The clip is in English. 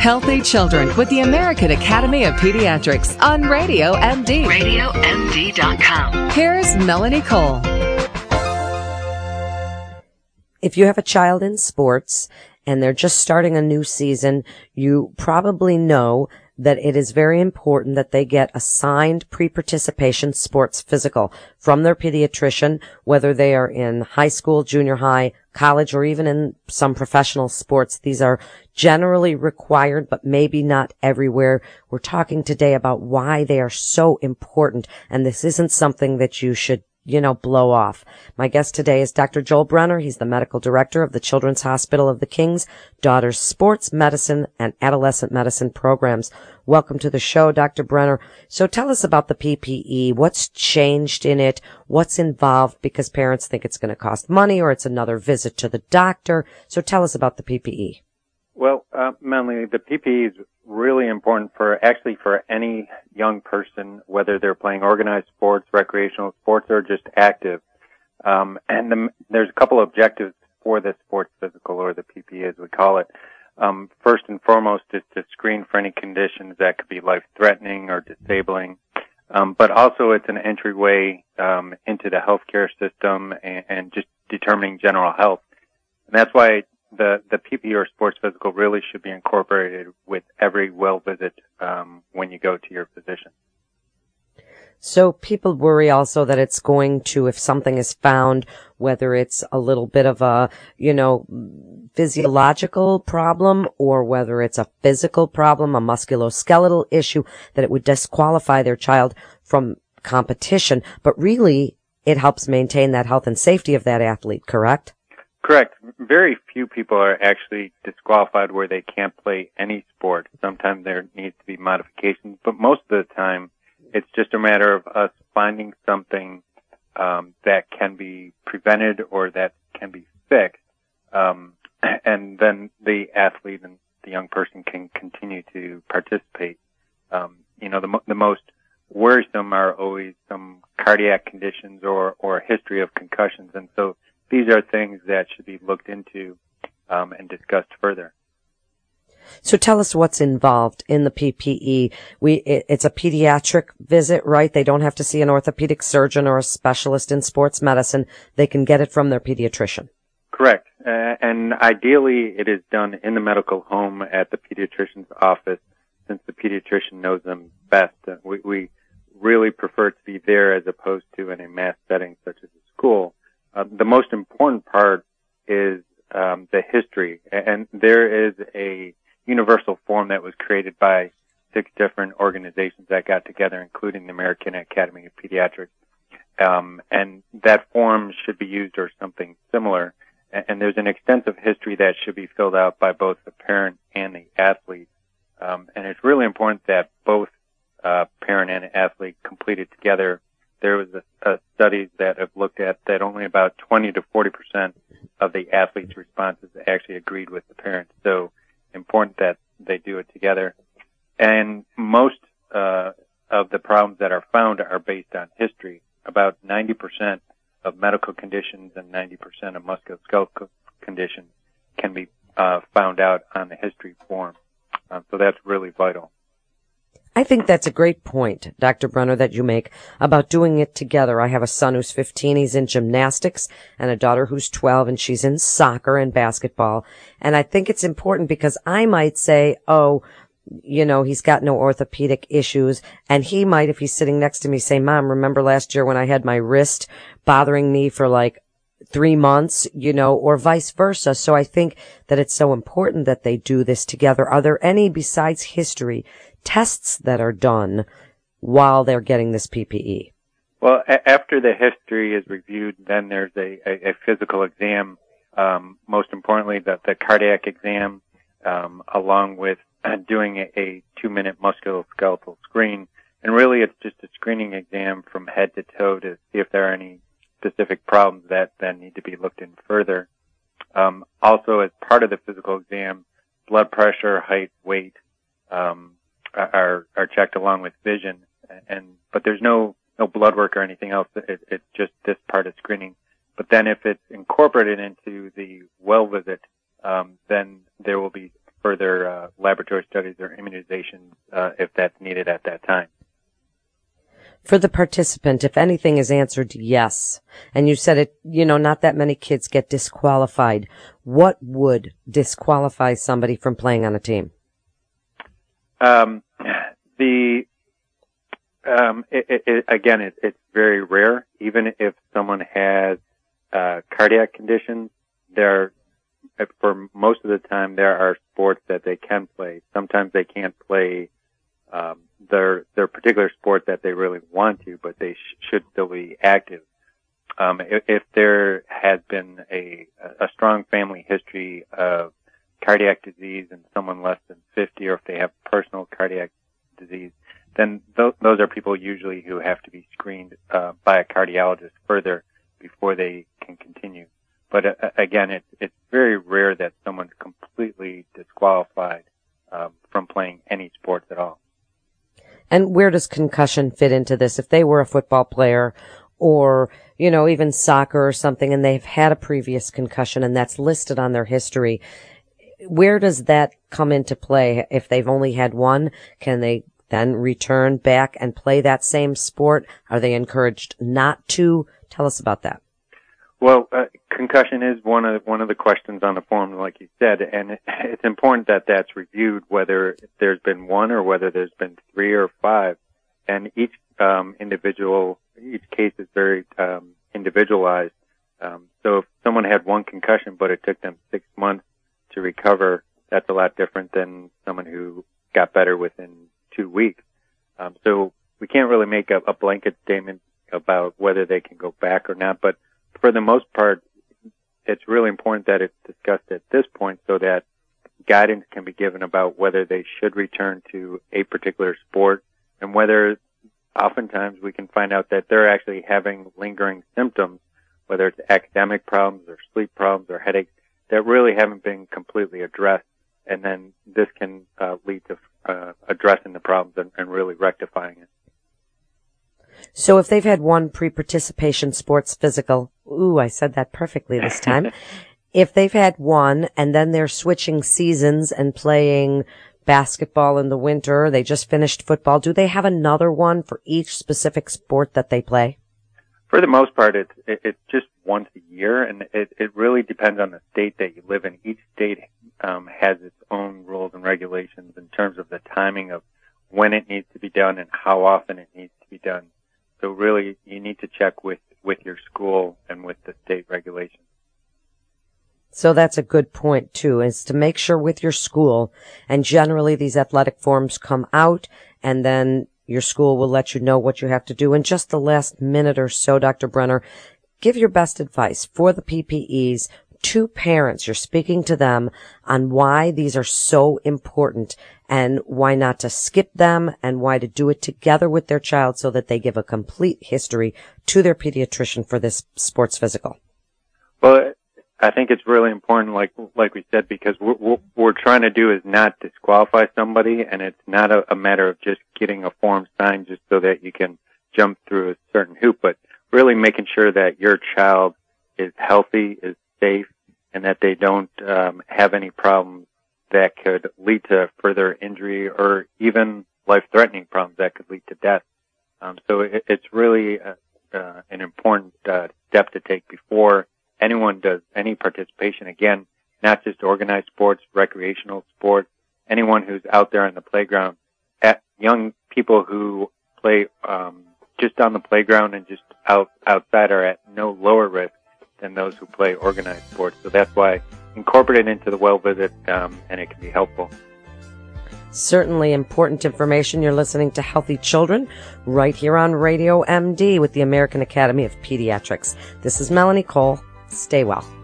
healthy children with the American Academy of Pediatrics on Radio MD. RadioMD.com. Here's Melanie Cole. If you have a child in sports and they're just starting a new season, you probably know that it is very important that they get a signed pre-participation sports physical from their pediatrician, whether they are in high school, junior high, college, or even in some professional sports. These are generally required, but maybe not everywhere. We're talking today about why they are so important, and this isn't something that you should blow off. My guest today is Dr. Joel Brenner. He's the medical director of the Children's Hospital of the King's Daughters Sports Medicine and Adolescent Medicine programs. Welcome to the show, Dr. Brenner. So tell us about the PPE. What's changed in it? What's involved? Because parents think it's going to cost money or it's another visit to the doctor. So tell us about the PPE. Well, Melanie, the PPE is really important for any young person, whether they're playing organized sports, recreational sports, or just active. There's a couple of objectives for the sports physical, or the PPE as we call it. First and foremost is to screen for any conditions that could be life-threatening or disabling. But also it's an entryway into the healthcare system and just determining general health. And that's why the PPE or sports physical really should be incorporated with every well visit when you go to your physician. So people worry also that it's going to, if something is found, whether it's a little bit of a, physiological problem or whether it's a physical problem, a musculoskeletal issue, that it would disqualify their child from competition. But really, it helps maintain that health and safety of that athlete, correct? Correct. Very few people are actually disqualified where they can't play any sport. Sometimes there needs to be modifications, but most of the time it's just a matter of us finding something that can be prevented or that can be fixed, and then the athlete and the young person can continue to participate. The most worrisome are always some cardiac conditions or a history of concussions, and so these are things that should be looked into and discussed further. So tell us what's involved in the PPE. It's a pediatric visit, right? They don't have to see an orthopedic surgeon or a specialist in sports medicine. They can get it from their pediatrician. Correct. And ideally it is done in the medical home at the pediatrician's office, since the pediatrician knows them best. We really prefer to be there as opposed to in a mass setting such as a school. The most important part is the history, and there is a universal form that was created by 6 different organizations that got together, including the American Academy of Pediatrics, and that form should be used or something similar, and there's an extensive history that should be filled out by both the parent and the athlete, and it's really important that both parent and athlete complete it together. There was a studies that have looked at that only about 20 to 40% of the athletes' responses actually agreed with the parents. So important that they do it together. And most of the problems that are found are based on history. About 90% of medical conditions and 90% of musculoskeletal conditions can be found out on the history form. So that's really vital. I think that's a great point, Dr. Brenner, that you make about doing it together. I have a son who's 15, he's in gymnastics, and a daughter who's 12, and she's in soccer and basketball. And I think it's important because I might say, he's got no orthopedic issues, and he might, if he's sitting next to me, say, Mom, remember last year when I had my wrist bothering me for like 3 months, or vice versa. So I think that it's so important that they do this together. Are there any, besides history, tests that are done while they're getting this PPE? Well, after the history is reviewed, then there's a physical exam, most importantly the cardiac exam, along with doing a 2-minute musculoskeletal screen. And really it's just a screening exam from head to toe to see if there are any specific problems that then need to be looked in further. Also, as part of the physical exam, blood pressure, height, weight, are checked along with vision, but there's no blood work or anything else. It's just this part of screening. But then if it's incorporated into the well visit, then there will be further laboratory studies or immunizations if that's needed at that time. For the participant, if anything is answered yes, and you said it, not that many kids get disqualified, what would disqualify somebody from playing on a team? Again, it's very rare. Even if someone has cardiac conditions, for most of the time, there are sports that they can play. Sometimes they can't play their particular sport that they really want to, but they should still be active. If there has been a strong family history of cardiac disease in someone less than 50, or if they have personal cardiac disease, then those are people usually who have to be screened by a cardiologist further before they can continue. But again, it's very rare that someone's completely disqualified from playing any sports at all. And where does concussion fit into this? If they were a football player or, even soccer or something, and they've had a previous concussion and that's listed on their history, where does that come into play? If they've only had one, can they then return back and play that same sport? Are they encouraged not to? Tell us about that. Well, concussion is one of the questions on the form, like you said, and it's important that that's reviewed, whether there's been one or whether there's been 3 or 5, and each case is very individualized. So if someone had one concussion, but it took them 6 months to recover, that's a lot different than someone who got better within 2 weeks. So we can't really make a blanket statement about whether they can go back or not, but for the most part, it's really important that it's discussed at this point so that guidance can be given about whether they should return to a particular sport, and whether oftentimes we can find out that they're actually having lingering symptoms, whether it's academic problems or sleep problems or headaches, that really haven't been completely addressed. And then this can lead to addressing the problems and really rectifying it. So if they've had one pre-participation sports physical, I said that perfectly this time. If they've had one and then they're switching seasons and playing basketball in the winter, they just finished football, do they have another one for each specific sport that they play? For the most part, it's just once a year, and it really depends on the state that you live in. Each state has its own rules and regulations in terms of the timing of when it needs to be done and how often it needs to be done. So really, you need to check with your school and with the state regulations. So that's a good point, too, is to make sure with your school, and generally these athletic forms come out, and then your school will let you know what you have to do. In just the last minute or so, Dr. Brenner, give your best advice for the PPEs to parents. You're speaking to them on why these are so important and why not to skip them and why to do it together with their child so that they give a complete history to their pediatrician for this sports physical. Well, I think it's really important, like we said, because what we're trying to do is not disqualify somebody, and it's not a matter of just getting a form signed just so that you can jump through a certain hoop, but really making sure that your child is healthy, is safe, and that they don't have any problems that could lead to further injury or even life-threatening problems that could lead to death. So it's really an important step to take before anyone does any participation. Again, not just organized sports, recreational sports, anyone who's out there on the playground. Young people who play just on the playground and just outside are at no lower risk than those who play organized sports. So that's why incorporate it into the well visit, and it can be helpful. Certainly important information. You're listening to Healthy Children right here on Radio MD with the American Academy of Pediatrics. This is Melanie Cole. Stay well.